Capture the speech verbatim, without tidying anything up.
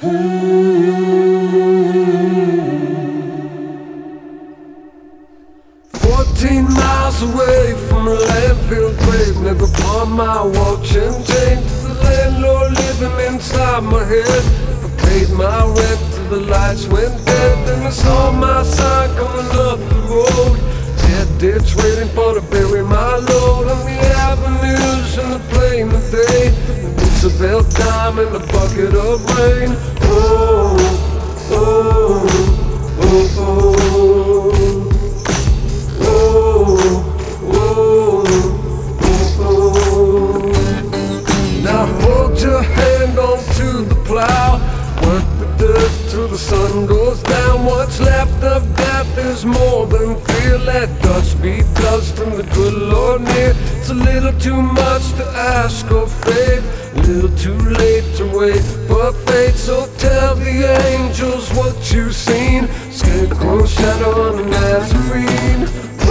Fourteen miles away from a landfill grave, never pawn my watch and chain to the landlord living inside my head. I paid my rent till the lights went dead, then I saw my sign coming up the road. Dead ditch waiting for to bury my load on the avenues in the plain of day. It's a bell time and a bucket of rain. Oh, oh, oh, oh. Now hold your hand onto the plow, work the dirt till the sun goes down. What's left of death is more than fear. Let dust be dust and the good Lord near. It's a little too much to ask of faith, a little too late to wait for fate. So tell the angels what you've seen, scarecrow shadow on the Nazarene.